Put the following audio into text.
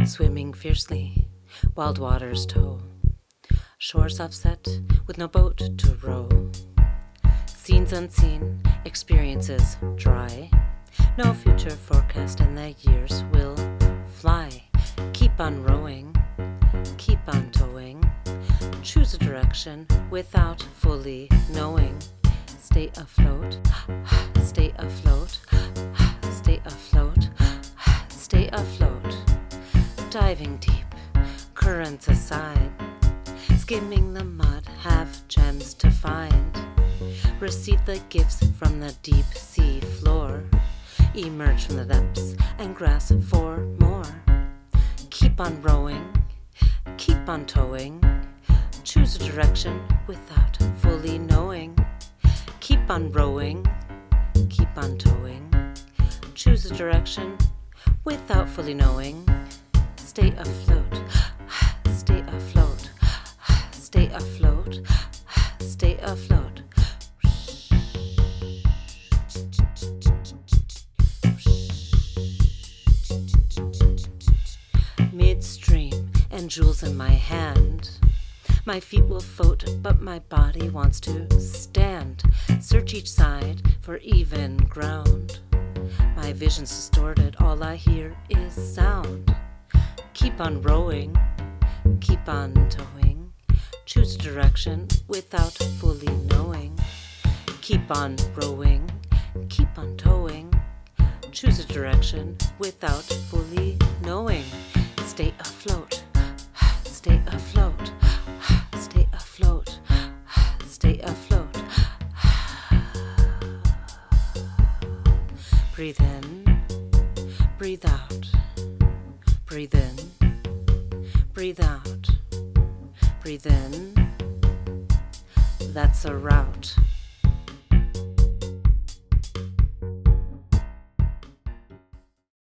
swimming fiercely, wild waters tow, shores offset with no boat to row, scenes unseen, experiences dry, no future forecast and the years will fly. Keep on rowing, keep on towing, choose a direction without fully knowing. Stay afloat, stay afloat, stay afloat, stay afloat. Diving deep, currents aside, skimming the mud, have gems to find. Receive the gifts from the deep sea floor, emerge from the depths and grasp for more. Keep on rowing, keep on towing, choose a direction without fully knowing. Keep on rowing, keep on towing, choose a direction without fully knowing. Stay afloat, stay afloat, stay afloat, stay afloat. Midstream and jewels in my hand, my feet will float, but my body wants to stand. Search each side for even ground. My vision's distorted, all I hear is sound. Keep on rowing, keep on towing, choose a direction without fully knowing. Keep on rowing, keep on towing, choose a direction without fully knowing. Stay afloat, stay afloat, stay afloat, stay afloat. Breathe in, breathe out, breathe in, breathe out, breathe in. That's a route.